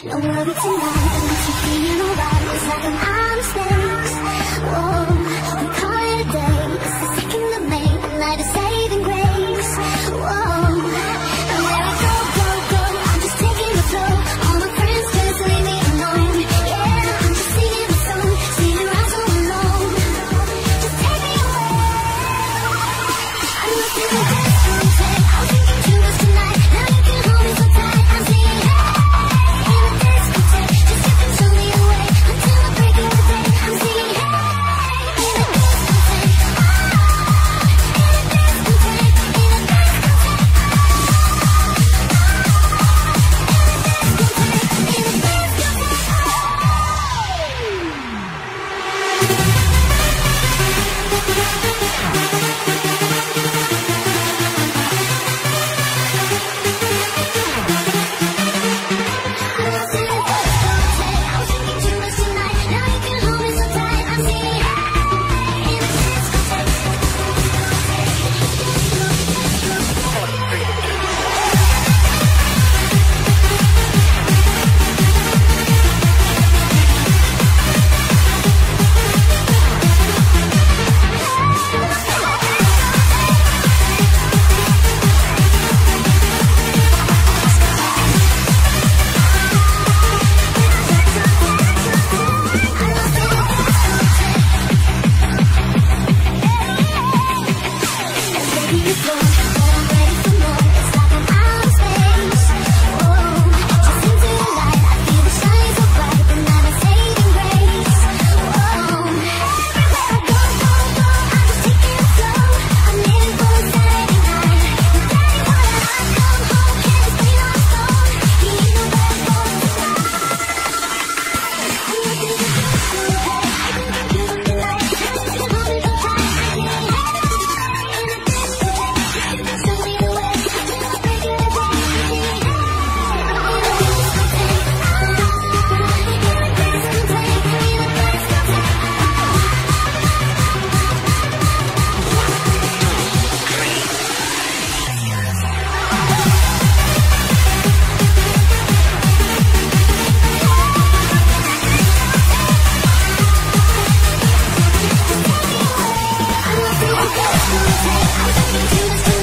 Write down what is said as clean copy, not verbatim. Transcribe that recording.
No worry tonight, I makes me feel alright. It's like I'm out of space. Whoa, we call it a day. It's the second of May, the night of saving grace. Whoa, and there I go, go, go. I'm just taking the flow. All my friends just leave me alone. Yeah, I'm just singing the song, singing around so alone. Just take me away. I'm lost in the discotheque. I was thinking too much tonight. Now you can hold me so tight. I'm singing hey. I was thinking too much.